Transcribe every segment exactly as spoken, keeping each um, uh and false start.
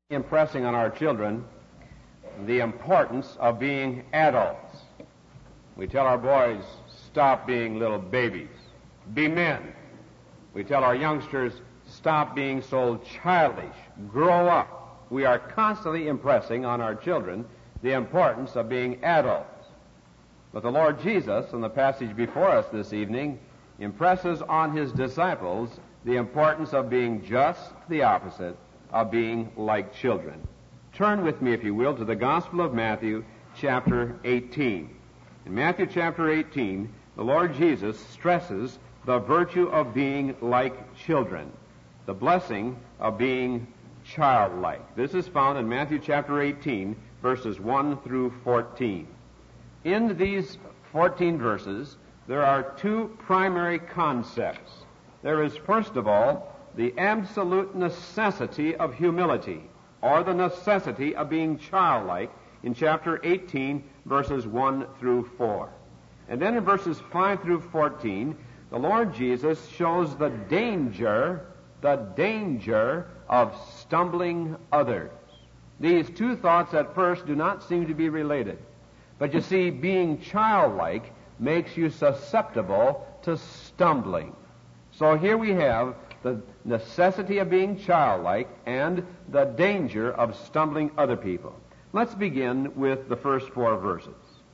Impressing on our children the importance of being adults. We tell our boys, stop being little babies. Be men. We tell our youngsters, stop being so childish. Grow up. We are constantly impressing on our children the importance of being adults. But the Lord Jesus, in the passage before us this evening, impresses on his disciples the importance of being just the opposite, of being like children. Turn with me, if you will, to the Gospel of Matthew, chapter eighteen. In Matthew chapter eighteen, the Lord Jesus stresses the virtue of being like children, the blessing of being childlike. This is found in Matthew chapter eighteen, verses one through fourteen. In these fourteen verses, there are two primary concepts. There is, first of all, the absolute necessity of humility, or the necessity of being childlike, in chapter eighteen, verses one through four. And then in verses five through fourteen, the Lord Jesus shows the danger, the danger of stumbling others. These two thoughts at first do not seem to be related. But you see, being childlike makes you susceptible to stumbling. So here we have the necessity of being childlike and the danger of stumbling other people. Let's begin with the first four verses.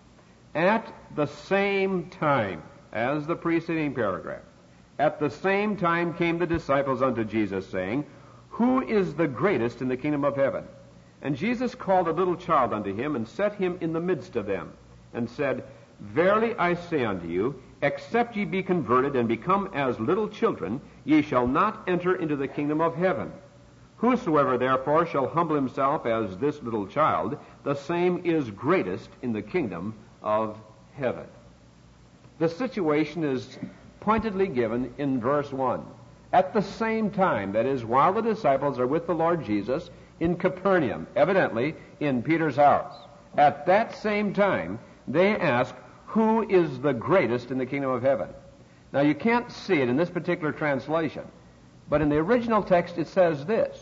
At the same time, as the preceding paragraph, at the same time came the disciples unto Jesus, saying, Who is the greatest in the kingdom of heaven? And Jesus called a little child unto him, and set him in the midst of them, and said, Verily I say unto you, except ye be converted and become as little children, ye shall not enter into the kingdom of heaven. Whosoever therefore shall humble himself as this little child, the same is greatest in the kingdom of heaven. The situation is pointedly given in verse one. At the same time, that is, while the disciples are with the Lord Jesus in Capernaum, evidently in Peter's house, at that same time, they ask, Who is the greatest in the kingdom of heaven? Now, you can't see it in this particular translation, but in the original text it says this,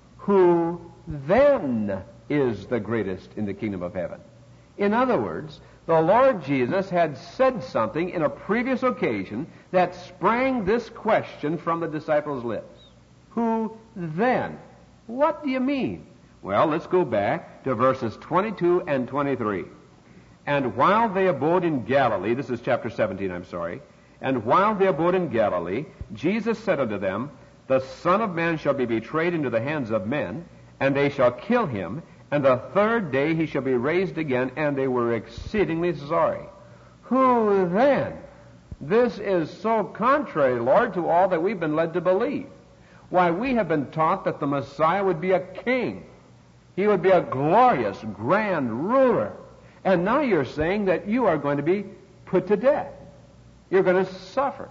Who then is the greatest in the kingdom of heaven? In other words, the Lord Jesus had said something in a previous occasion that sprang this question from the disciples' lips. Who then? What do you mean? Well, let's go back to verses twenty-two and twenty-three. And while they abode in Galilee, this is chapter seventeen, I'm sorry, and while they abode in Galilee, Jesus said unto them, The Son of Man shall be betrayed into the hands of men, and they shall kill him, and the third day he shall be raised again, and they were exceedingly sorry. Who then? This is so contrary, Lord, to all that we've been led to believe. Why, we have been taught that the Messiah would be a king. He would be a glorious, grand ruler. And now you're saying that you are going to be put to death. You're going to suffer.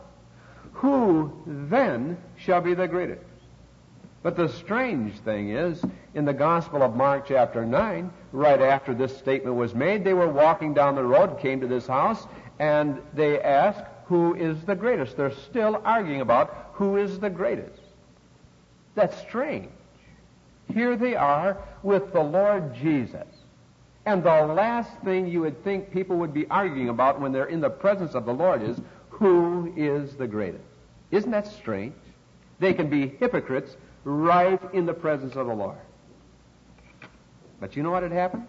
Who then shall be the greatest? But the strange thing is, in the Gospel of Mark chapter nine, right after this statement was made, they were walking down the road, came to this house, and they asked, Who is the greatest? They're still arguing about who is the greatest. That's strange. Here they are with the Lord Jesus. And the last thing you would think people would be arguing about when they're in the presence of the Lord is, who is the greatest? Isn't that strange? They can be hypocrites right in the presence of the Lord. But you know what had happened?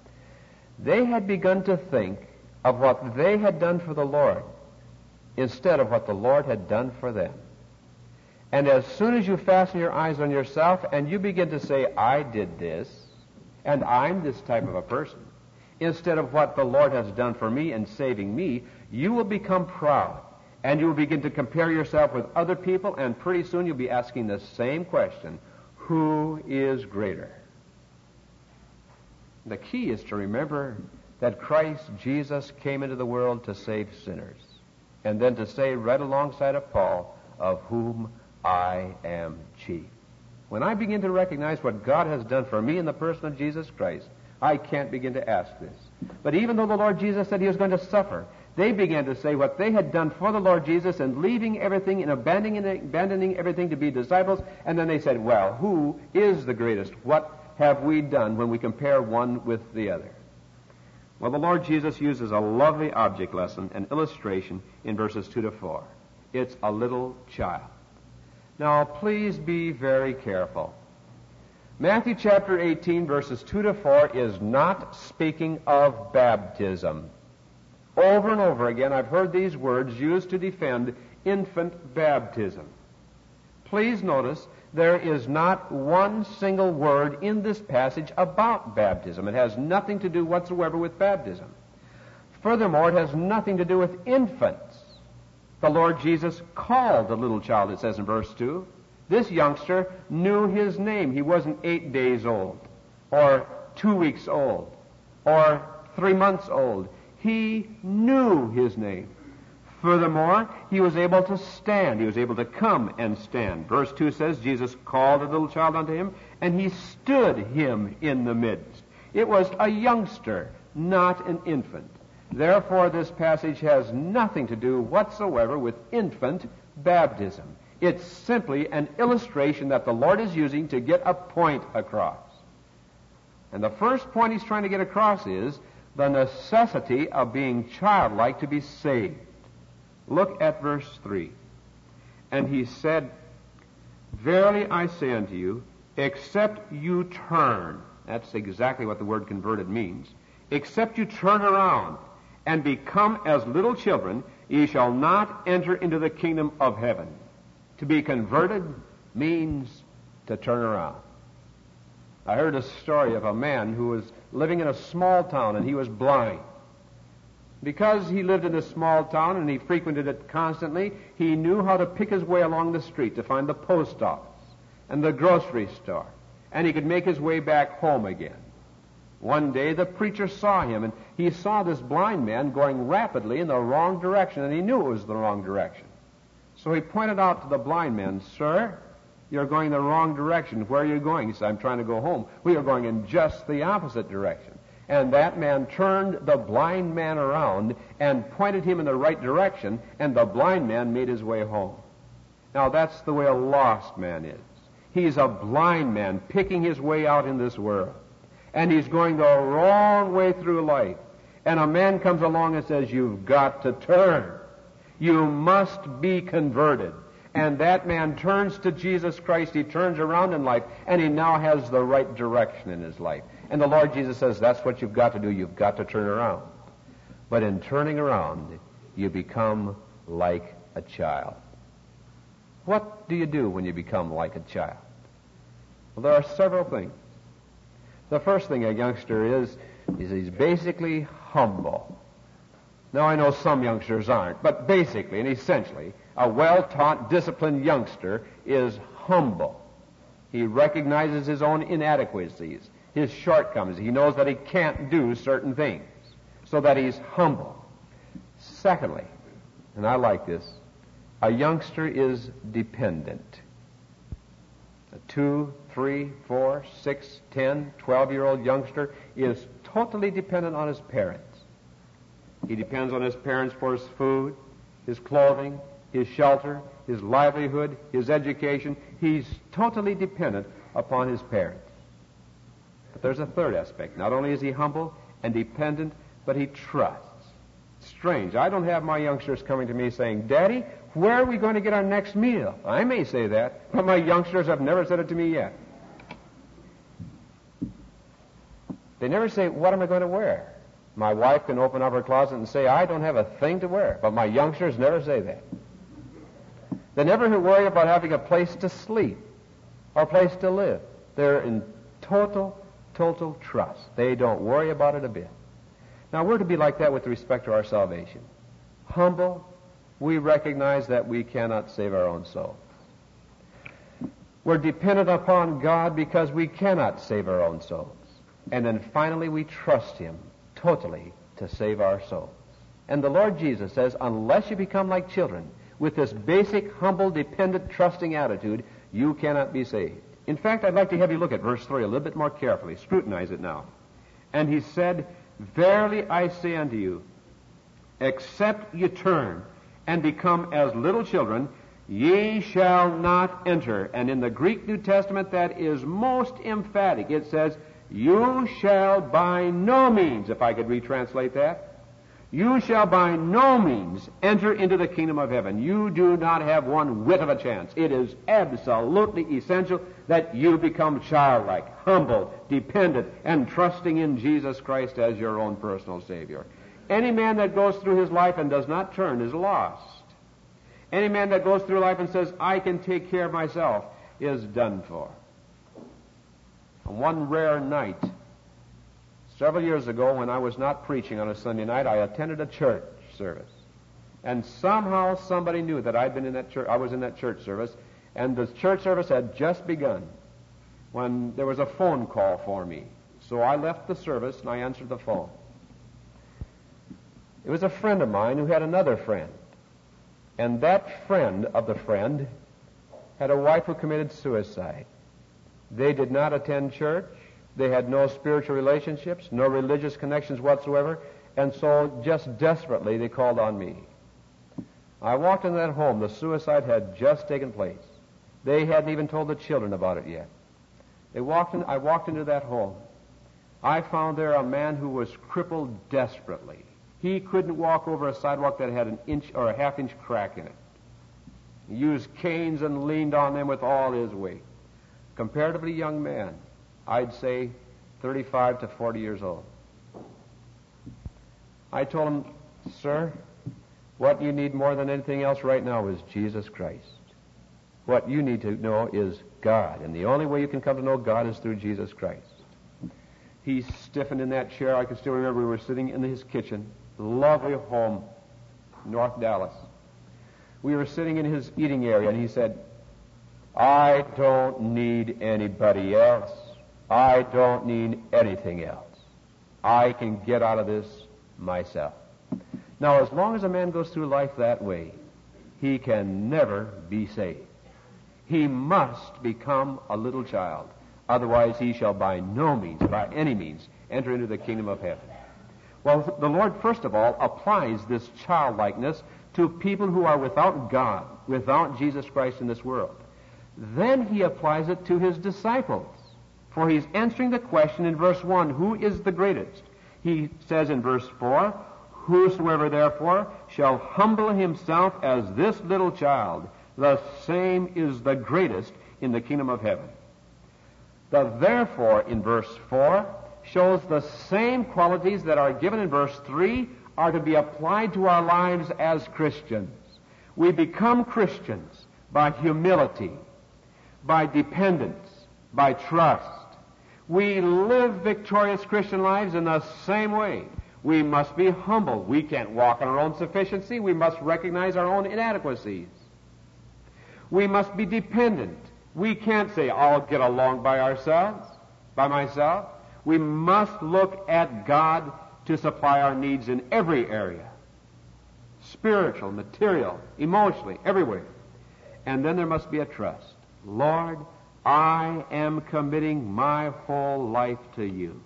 They had begun to think of what they had done for the Lord instead of what the Lord had done for them. And as soon as you fasten your eyes on yourself and you begin to say, I did this, and I'm this type of a person, instead of what the Lord has done for me in saving me, you will become proud. And you will begin to compare yourself with other people, and pretty soon you'll be asking the same question, who is greater? The key is to remember that Christ Jesus came into the world to save sinners, and then to say right alongside of Paul, of whom I am chief. When I begin to recognize what God has done for me in the person of Jesus Christ, I can't begin to ask this. But even though the Lord Jesus said he was going to suffer, They began to say what they had done for the Lord Jesus and leaving everything and abandoning, abandoning everything to be disciples. And then they said, well, who is the greatest? What have we done when we compare one with the other? Well, the Lord Jesus uses a lovely object lesson, an illustration in verses two to four. It's a little child. Now, please be very careful. Matthew chapter eighteen, verses two to four is not speaking of baptism. Over and over again, I've heard these words used to defend infant baptism. Please notice there is not one single word in this passage about baptism. It has nothing to do whatsoever with baptism. Furthermore, it has nothing to do with infants. The Lord Jesus called the little child, it says in verse two. This youngster knew his name. He wasn't eight days old, or two weeks old, or three months old. He knew his name. Furthermore, he was able to stand. He was able to come and stand. Verse two says, Jesus called the little child unto him, and he stood him in the midst. It was a youngster, not an infant. Therefore, this passage has nothing to do whatsoever with infant baptism. It's simply an illustration that the Lord is using to get a point across. And the first point he's trying to get across is the necessity of being childlike to be saved. Look at verse three. And he said, Verily I say unto you, except you turn, that's exactly what the word converted means, except you turn around and become as little children, ye shall not enter into the kingdom of heaven. To be converted means to turn around. I heard a story of a man who was living in a small town, and he was blind. Because he lived in a small town and he frequented it constantly, he knew how to pick his way along the street to find the post office and the grocery store, and he could make his way back home again. One day the preacher saw him, and he saw this blind man going rapidly in the wrong direction, and he knew it was the wrong direction. So he pointed out to the blind man, Sir, you're going the wrong direction. Where are you going? He said, I'm trying to go home. We are going in just the opposite direction. And that man turned the blind man around and pointed him in the right direction, and the blind man made his way home. Now that's the way a lost man is. He's a blind man picking his way out in this world. And he's going the wrong way through life. And a man comes along and says, you've got to turn. You must be converted. And that man turns to Jesus Christ. He turns around in life, and he now has the right direction in his life. And the Lord Jesus says, that's what you've got to do. You've got to turn around. But in turning around, you become like a child. What do you do when you become like a child? Well, there are several things. The first thing a youngster is, is he's basically humble. Now, I know some youngsters aren't, but basically and essentially, a well-taught, disciplined youngster is humble. He recognizes his own inadequacies, his shortcomings. He knows that he can't do certain things, so that he's humble. Secondly, and I like this, a youngster is dependent. A two, three, four, six, ten, twelve-year-old youngster is totally dependent on his parents. He depends on his parents for his food, his clothing, his shelter, his livelihood, his education. He's totally dependent upon his parents. But there's a third aspect. Not only is he humble and dependent, but he trusts. Strange. I don't have my youngsters coming to me saying, Daddy, where are we going to get our next meal? I may say that, but my youngsters have never said it to me yet. They never say, what am I going to wear? My wife can open up her closet and say, I don't have a thing to wear. But my youngsters never say that. They never worry about having a place to sleep or a place to live. They're in total, total trust. They don't worry about it a bit. Now, we're to be like that with respect to our salvation. Humble, we recognize that we cannot save our own soul. We're dependent upon God because we cannot save our own souls. And then finally, we trust Him totally to save our souls. And the Lord Jesus says, unless you become like children, with this basic, humble, dependent, trusting attitude, you cannot be saved. In fact, I'd like to have you look at verse three a little bit more carefully. Scrutinize it now. And he said, Verily I say unto you, except ye turn and become as little children, ye shall not enter. And in the Greek New Testament, that is most emphatic. It says, you shall by no means, if I could retranslate that, you shall by no means enter into the kingdom of heaven. You do not have one whit of a chance. It is absolutely essential that you become childlike, humble, dependent, and trusting in Jesus Christ as your own personal Savior. Any man that goes through his life and does not turn is lost. Any man that goes through life and says, I can take care of myself, is done for. On one rare night, several years ago, when I was not preaching on a Sunday night, I attended a church service. And somehow somebody knew that I'd been in that church, I was in that church service, and the church service had just begun when there was a phone call for me. So I left the service and I answered the phone. It was a friend of mine who had another friend. And that friend of the friend had a wife who committed suicide. They did not attend church. They had no spiritual relationships, no religious connections whatsoever, and so just desperately they called on me. I walked into that home. The suicide had just taken place. They hadn't even told the children about it yet. They walked in, I walked into that home. I found there a man who was crippled desperately. He couldn't walk over a sidewalk that had an inch or a half inch crack in it. He used canes and leaned on them with all his weight. Comparatively young man, I'd say thirty-five to forty years old. I told him, sir, what you need more than anything else right now is Jesus Christ. What you need to know is God, and the only way you can come to know God is through Jesus Christ. He stiffened in that chair. I can still remember we were sitting in his kitchen, lovely home, North Dallas. We were sitting in his eating area, and he said, I don't need anybody else. I don't need anything else. I can get out of this myself. Now, as long as a man goes through life that way, he can never be saved. He must become a little child. Otherwise, he shall by no means, by any means, enter into the kingdom of heaven. Well, the Lord, first of all, applies this childlikeness to people who are without God, without Jesus Christ in this world. Then he applies it to his disciples. For he's answering the question in verse one, who is the greatest? He says in verse four, whosoever therefore shall humble himself as this little child, the same is the greatest in the kingdom of heaven. The therefore in verse four shows the same qualities that are given in verse three are to be applied to our lives as Christians. We become Christians by humility, by dependence, by trust. We live victorious Christian lives in the same way. We must be humble. We can't walk in our own sufficiency. We must recognize our own inadequacies. We must be dependent. We can't say, I'll get along by ourselves, by myself. We must look at God to supply our needs in every area. Spiritual, material, emotionally, everywhere. And then there must be a trust. Lord, I am committing my whole life to you.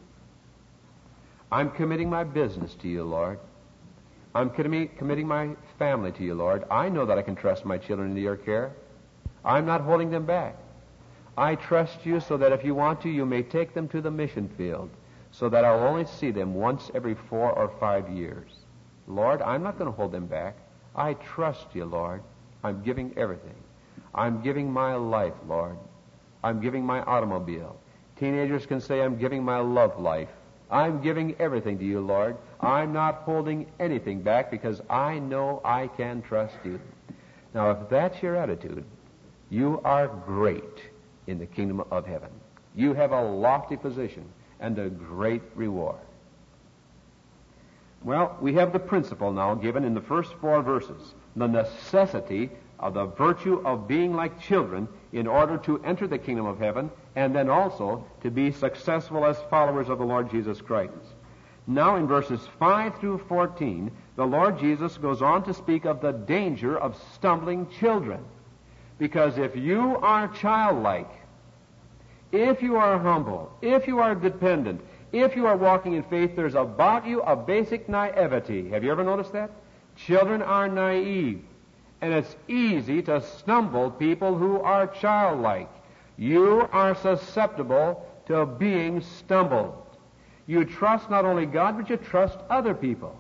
I'm committing my business to you, Lord. I'm committing my family to you, Lord. I know that I can trust my children into your care. I'm not holding them back. I trust you so that if you want to, you may take them to the mission field so that I'll only see them once every four or five years. Lord, I'm not going to hold them back. I trust you, Lord. I'm giving everything. I'm giving my life, Lord. I'm giving my automobile. Teenagers can say, I'm giving my love life. I'm giving everything to you, Lord. I'm not holding anything back because I know I can trust you. Now, if that's your attitude, you are great in the kingdom of heaven. You have a lofty position and a great reward. Well, we have the principle now given in the first four verses, the necessity of the virtue of being like children in order to enter the kingdom of heaven, and then also to be successful as followers of the Lord Jesus Christ. Now in verses five through fourteen, the Lord Jesus goes on to speak of the danger of stumbling children. Because if you are childlike, if you are humble, if you are dependent, if you are walking in faith, there's about you a basic naivety. Have you ever noticed that? Children are naive. And it's easy to stumble people who are childlike. You are susceptible to being stumbled. You trust not only God, but you trust other people.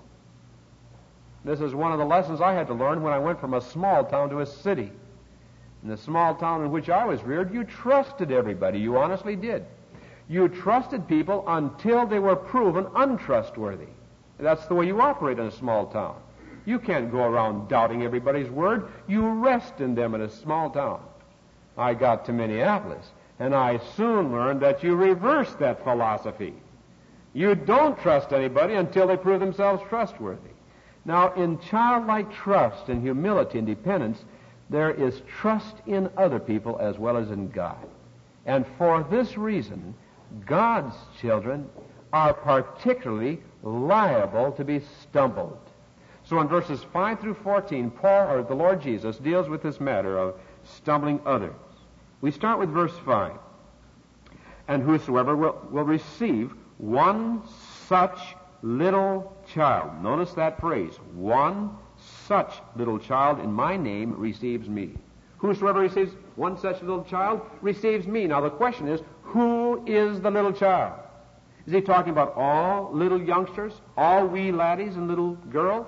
This is one of the lessons I had to learn when I went from a small town to a city. In the small town in which I was reared, you trusted everybody. You honestly did. You trusted people until they were proven untrustworthy. That's the way you operate in a small town. You can't go around doubting everybody's word. You rest in them in a small town. I got to Minneapolis, and I soon learned that you reverse that philosophy. You don't trust anybody until they prove themselves trustworthy. Now, in childlike trust and humility and dependence, there is trust in other people as well as in God. And for this reason, God's children are particularly liable to be stumbled. So in verses five through fourteen, Paul, or the Lord Jesus, deals with this matter of stumbling others. We start with verse five. And whosoever will, will receive one such little child. Notice that phrase. One such little child in my name receives me. Whosoever receives one such little child receives me. Now the question is, who is the little child? Is he talking about all little youngsters, all wee laddies and little girls?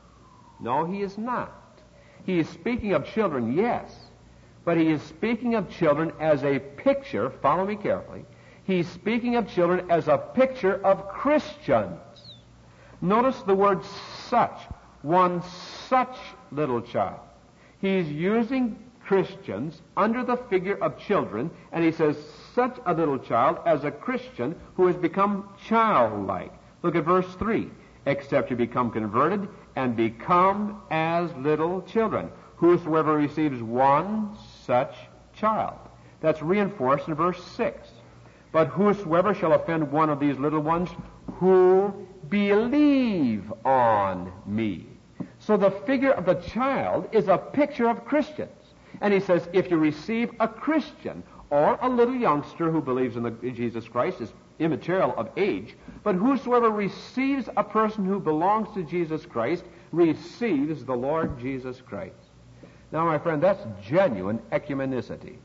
No, he is not. He is speaking of children, yes, but he is speaking of children as a picture, follow me carefully, he's speaking of children as a picture of Christians. Notice the word such, one such little child. He's using Christians under the figure of children, and he says such a little child as a Christian who has become childlike. Look at verse three. Except you become converted and become as little children. Whosoever receives one such child. That's reinforced in verse six. But whosoever shall offend one of these little ones who believe on me. So the figure of the child is a picture of Christians. And he says, if you receive a Christian or a little youngster who believes in, the, in Jesus Christ, is immaterial of age, but whosoever receives a person who belongs to Jesus Christ receives the Lord Jesus Christ. Now, my friend, that's genuine ecumenicity.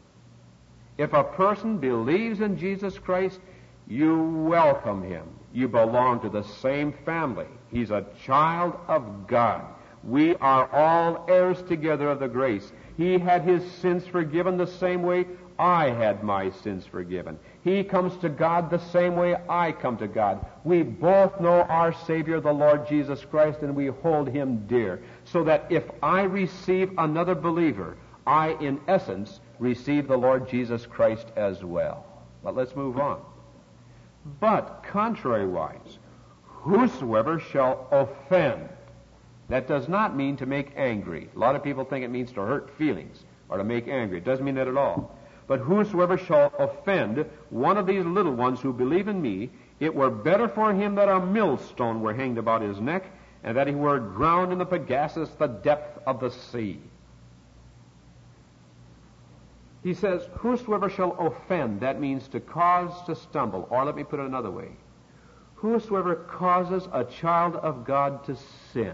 If a person believes in Jesus Christ, you welcome him. You belong to the same family. He's a child of God. We are all heirs together of the grace. He had his sins forgiven the same way I had my sins forgiven. He comes to God the same way I come to God. We both know our Savior, the Lord Jesus Christ, and we hold him dear. So that if I receive another believer, I, in essence, receive the Lord Jesus Christ as well. But let's move on. But, contrariwise, whosoever shall offend. That does not mean to make angry. A lot of people think it means to hurt feelings or to make angry. It doesn't mean that at all. But whosoever shall offend one of these little ones who believe in me, it were better for him that a millstone were hanged about his neck, and that he were drowned in the Pegasus, the depth of the sea. He says, whosoever shall offend, that means to cause to stumble. Or let me put it another way. Whosoever causes a child of God to sin.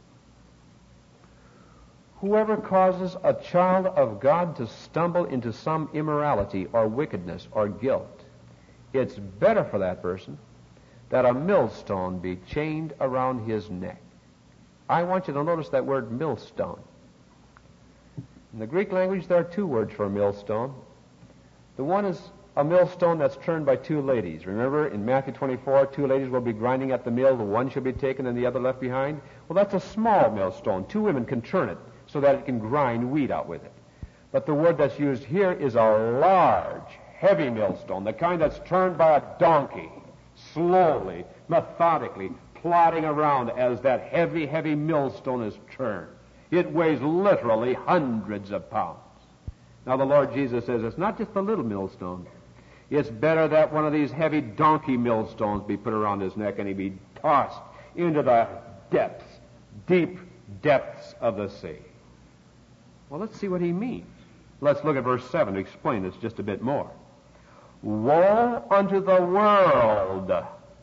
Whoever causes a child of God to stumble into some immorality or wickedness or guilt, it's better for that person that a millstone be chained around his neck. I want you to notice that word millstone. In the Greek language, there are two words for millstone. The one is a millstone that's turned by two ladies. Remember, in Matthew twenty-four, two ladies will be grinding at the mill. The one shall be taken and the other left behind. Well, that's a small millstone. Two women can turn it so that it can grind wheat out with it. But the word that's used here is a large, heavy millstone, the kind that's turned by a donkey, slowly, methodically, plodding around as that heavy, heavy millstone is turned. It weighs literally hundreds of pounds. Now the Lord Jesus says it's not just a little millstone. It's better that one of these heavy donkey millstones be put around his neck and he be tossed into the depths, deep depths of the sea. Well, let's see what he means. Let's look at verse seven to explain this just a bit more. Woe unto the world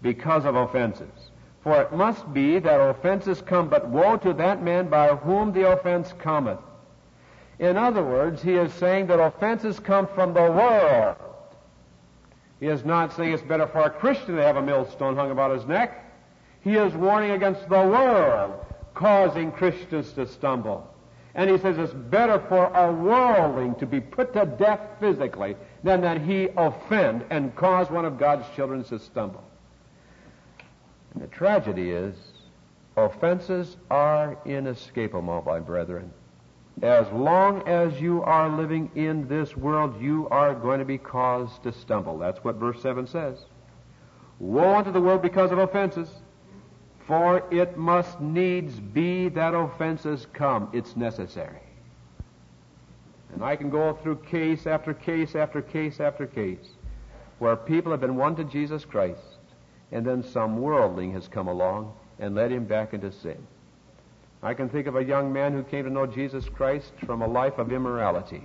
because of offenses. For it must be that offenses come, but woe to that man by whom the offense cometh. In other words, he is saying that offenses come from the world. He is not saying it's better for a Christian to have a millstone hung about his neck. He is warning against the world causing Christians to stumble. And he says it's better for a worldling to be put to death physically than that he offend and cause one of God's children to stumble. And the tragedy is, offenses are inescapable, my brethren. As long as you are living in this world, you are going to be caused to stumble. That's what verse seven says. Woe unto the world because of offenses, for it must needs be that offenses come. It's necessary. And I can go through case after case after case after case where people have been won to Jesus Christ, and then some worldling has come along and led him back into sin. I can think of a young man who came to know Jesus Christ from a life of immorality.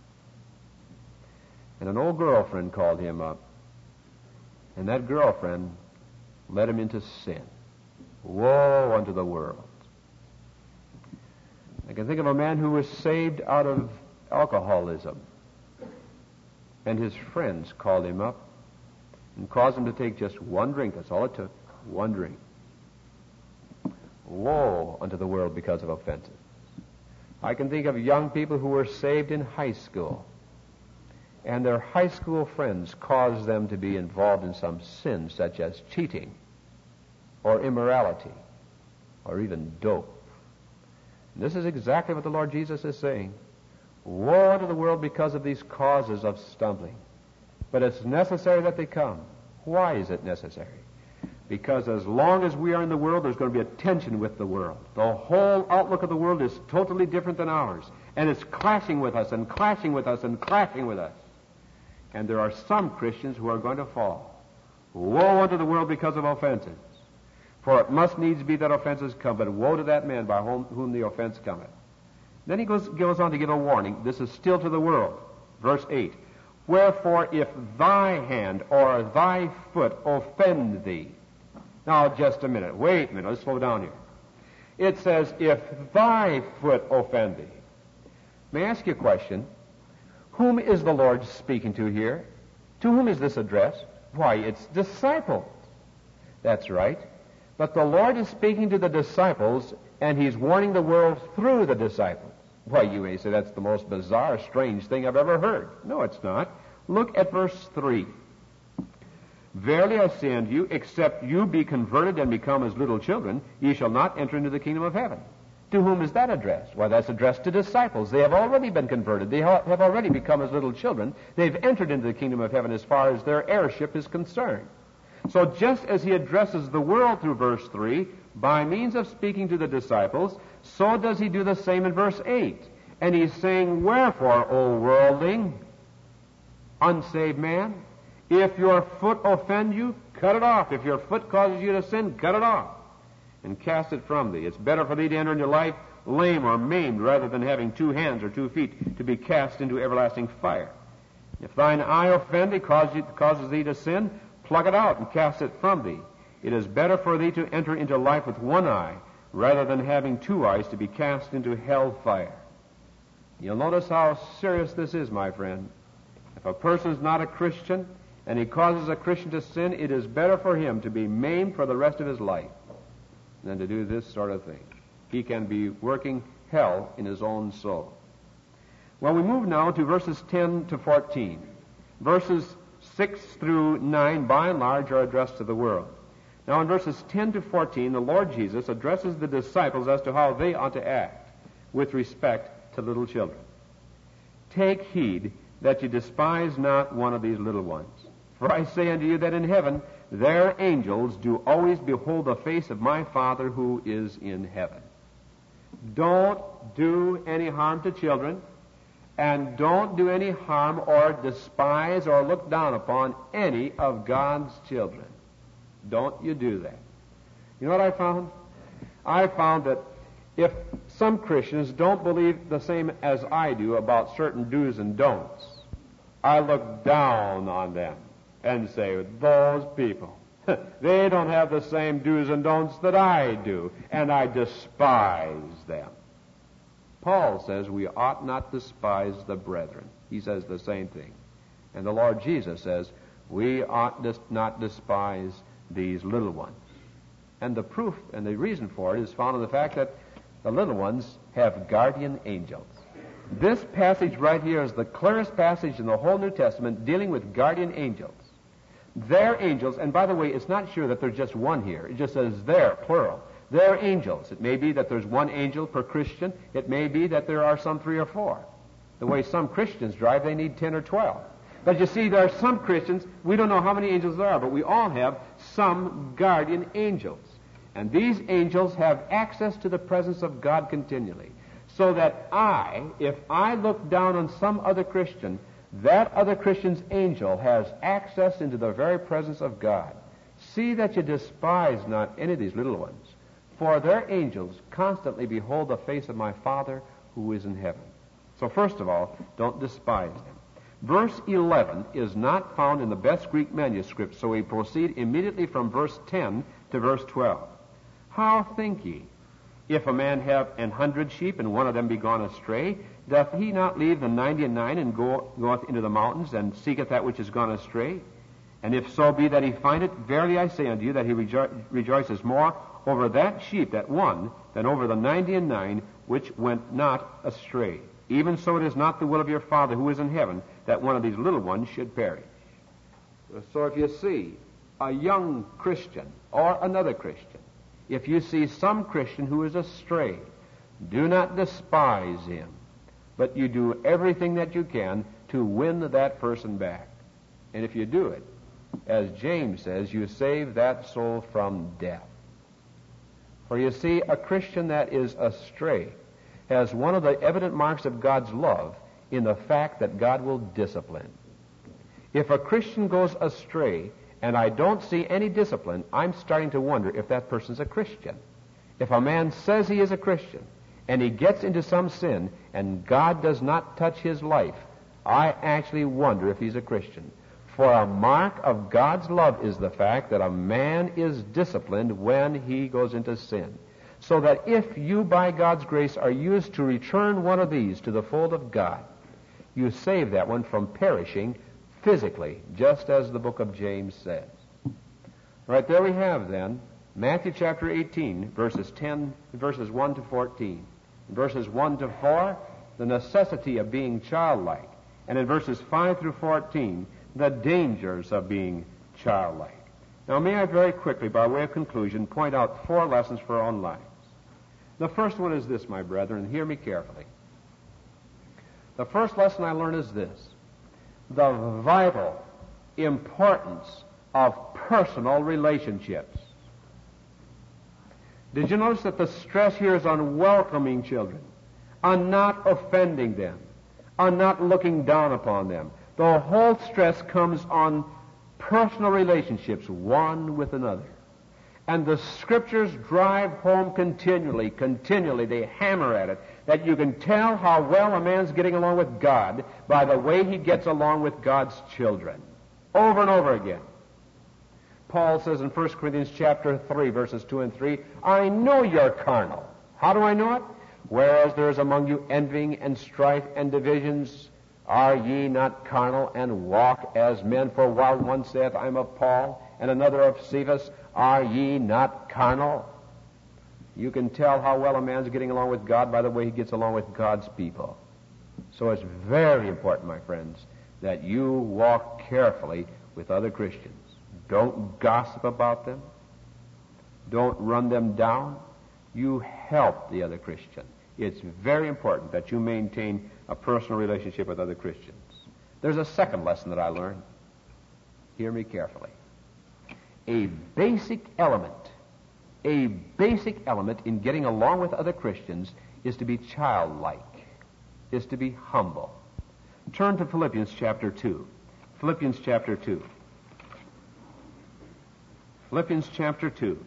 And an old girlfriend called him up. And that girlfriend led him into sin. Woe unto the world. I can think of a man who was saved out of alcoholism. And his friends called him up and caused him to take just one drink. That's all it took. One drink. Woe unto the world because of offenses. I can think of young people who were saved in high school, and their high school friends caused them to be involved in some sin such as cheating or immorality or even dope. And this is exactly what the Lord Jesus is saying. Woe unto the world because of these causes of stumbling. But it's necessary that they come. Why is it necessary? Because as long as we are in the world, there's going to be a tension with the world. The whole outlook of the world is totally different than ours. And it's clashing with us and clashing with us and clashing with us. And there are some Christians who are going to fall. Woe unto the world because of offenses. For it must needs be that offenses come, but woe to that man by whom, whom the offense cometh. Then he goes, goes on to give a warning. This is still to the world. Verse eight. Wherefore if thy hand or thy foot offend thee. Now, just a minute. Wait a minute. Let's slow down here. It says, if thy foot offend thee. May I ask you a question? Whom is the Lord speaking to here? To whom is this addressed? Why, it's disciples. That's right. But the Lord is speaking to the disciples, and he's warning the world through the disciples. Why, you may say that's the most bizarre, strange thing I've ever heard. No, it's not. Look at verse three. Verily I say unto you, except you be converted and become as little children, ye shall not enter into the kingdom of heaven. To whom is that addressed? Why, that's addressed to disciples. They have already been converted. They ha- have already become as little children. They've entered into the kingdom of heaven as far as their heirship is concerned. So just as he addresses the world through verse three, by means of speaking to the disciples, so does he do the same in verse eight. And he's saying, wherefore, O worldling, unsaved man, if your foot offend you, cut it off. If your foot causes you to sin, cut it off and cast it from thee. It's better for thee to enter into life lame or maimed rather than having two hands or two feet to be cast into everlasting fire. If thine eye offend thee, causes thee to sin, pluck it out and cast it from thee. It is better for thee to enter into life with one eye rather than having two eyes to be cast into hell fire. You'll notice how serious this is, my friend. If a person's not a Christian and he causes a Christian to sin, it is better for him to be maimed for the rest of his life than to do this sort of thing. He can be working hell in his own soul. Well, we move now to verses ten to fourteen. Verses six through nine, by and large, are addressed to the world. Now, in verses ten to fourteen, the Lord Jesus addresses the disciples as to how they ought to act with respect to little children. Take heed that you despise not one of these little ones. For I say unto you that in heaven their angels do always behold the face of my Father who is in heaven. Don't do any harm to children, and don't do any harm or despise or look down upon any of God's children. Don't you do that. You know what I found? I found that if some Christians don't believe the same as I do about certain do's and don'ts, I look down on them and say, those people, They don't have the same do's and don'ts that I do, and I despise them. Paul says we ought not despise the brethren. He says the same thing. And the Lord Jesus says we ought not despise these little ones. And the proof and the reason for it is found in the fact that the little ones have guardian angels. This passage right here is the clearest passage in the whole New Testament dealing with guardian angels. They're angels, and by the way, it's not sure that there's just one here. It just says they're, plural. They're angels. It may be that there's one angel per Christian. It may be that there are some three or four. The way some Christians drive, they need ten or twelve. But you see, there are some Christians, we don't know how many angels there are, but we all have some guardian angels. And these angels have access to the presence of God continually. So that I, if I look down on some other Christian, that other Christian's angel has access into the very presence of God. See that you despise not any of these little ones, for their angels constantly behold the face of my Father who is in heaven. So first of all, don't despise them. Verse eleven is not found in the best Greek manuscript, so we proceed immediately from verse ten to verse twelve. How think ye? If a man have an hundred sheep, and one of them be gone astray, doth he not leave the ninety and nine, and go, goeth into the mountains, and seeketh that which is gone astray? And if so be that he find it, verily I say unto you, that he rejo- rejoices more over that sheep, that one, than over the ninety and nine, which went not astray. Even so it is not the will of your Father who is in heaven, that one of these little ones should perish. So if you see a young Christian, or another Christian, if you see some Christian who is astray, do not despise him, but you do everything that you can to win that person back. And if you do it, as James says, you save that soul from death. For you see, a Christian that is astray has one of the evident marks of God's love in the fact that God will discipline. If a Christian goes astray, and I don't see any discipline, I'm starting to wonder if that person's a Christian. If a man says he is a Christian, and he gets into some sin, and God does not touch his life, I actually wonder if he's a Christian. For a mark of God's love is the fact that a man is disciplined when he goes into sin. So that if you, by God's grace, are used to return one of these to the fold of God, you save that one from perishing physically, just as the book of James says. Right there we have then Matthew chapter eighteen, verses ten, verses one to fourteen. In verses one to four, the necessity of being childlike. And in verses five through fourteen, the dangers of being childlike. Now may I very quickly, by way of conclusion, point out four lessons for our own lives. The first one is this, my brethren, hear me carefully. The first lesson I learned is this: the vital importance of personal relationships. Did you notice that the stress here is on welcoming children, on not offending them, on not looking down upon them? The whole stress comes on personal relationships, one with another. And the Scriptures drive home continually, continually, they hammer at it, that you can tell how well a man's getting along with God by the way he gets along with God's children. Over and over again. Paul says in First Corinthians chapter three, verses two and three, I know you're carnal. How do I know it? Whereas there is among you envying and strife and divisions, are ye not carnal and walk as men? For while one saith, I am of Paul, and another of Cephas, are ye not carnal? You can tell how well a man's getting along with God by the way he gets along with God's people. So it's very important, my friends, that you walk carefully with other Christians. Don't gossip about them. Don't run them down. You help the other Christian. It's very important that you maintain a personal relationship with other Christians. There's a second lesson that I learned. Hear me carefully. A basic element, a basic element in getting along with other Christians is to be childlike, is to be humble. Turn to Philippians chapter two. Philippians chapter two. Philippians chapter two.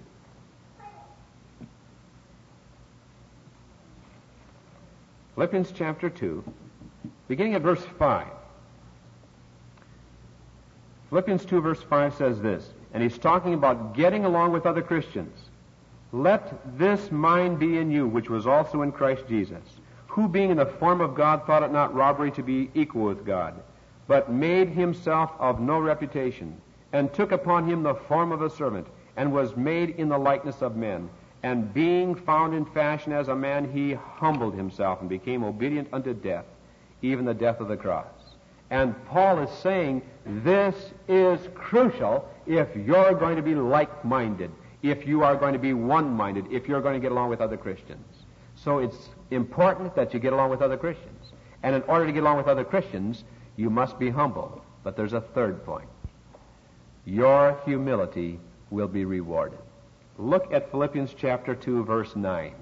Philippians chapter two, beginning at verse five. Philippians two verse five says this, And he's talking about getting along with other Christians. Let this mind be in you, which was also in Christ Jesus, who being in the form of God thought it not robbery to be equal with God, but made himself of no reputation, and took upon him the form of a servant, and was made in the likeness of men. And being found in fashion as a man, he humbled himself and became obedient unto death, even the death of the cross. And Paul is saying this is crucial if you're going to be like-minded, if you are going to be one-minded, if you're going to get along with other Christians. So it's important that you get along with other Christians. And in order to get along with other Christians, you must be humble. But there's a third point. Your humility will be rewarded. Look at Philippians chapter two, verse nine.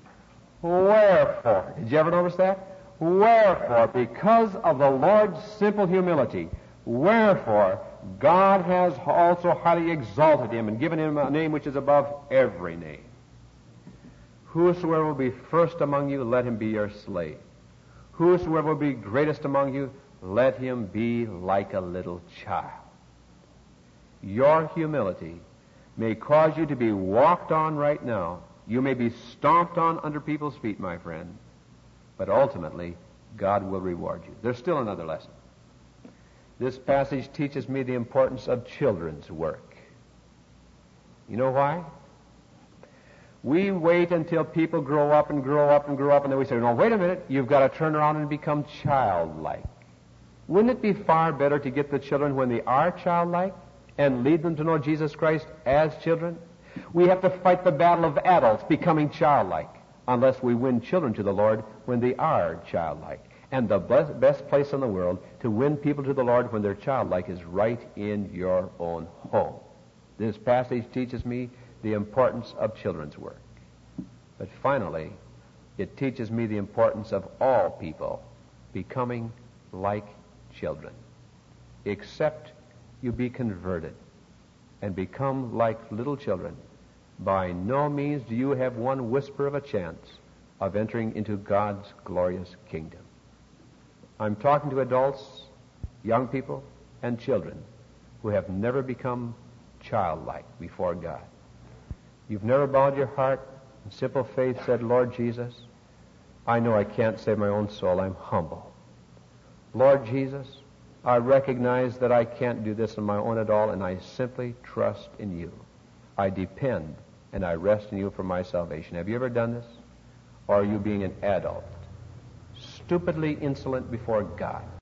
Wherefore, did you ever notice that? Wherefore, because of the Lord's simple humility, wherefore, God has also highly exalted him and given him a name which is above every name. Whosoever will be first among you, let him be your slave. Whosoever will be greatest among you, let him be like a little child. Your humility may cause you to be walked on right now. You may be stomped on under people's feet, my friend. But ultimately, God will reward you. There's still another lesson. This passage teaches me the importance of children's work. You know why? We wait until people grow up and grow up and grow up, and then we say, no, wait a minute, you've got to turn around and become childlike. Wouldn't it be far better to get the children when they are childlike and lead them to know Jesus Christ as children? We have to fight the battle of adults becoming childlike unless we win children to the Lord when they are childlike. And the best place in the world to win people to the Lord when they're childlike is right in your own home. This passage teaches me the importance of children's work. But finally, it teaches me the importance of all people becoming like children. Except you be converted and become like little children, by no means do you have one whisper of a chance of entering into God's glorious kingdom. I'm talking to adults, young people, and children who have never become childlike before God. You've never bowed your heart in simple faith said, Lord Jesus, I know I can't save my own soul. I'm humble. Lord Jesus, I recognize that I can't do this on my own at all, and I simply trust in you. I depend and I rest in you for my salvation. Have you ever done this? Or are you being an adult, stupidly insolent before God,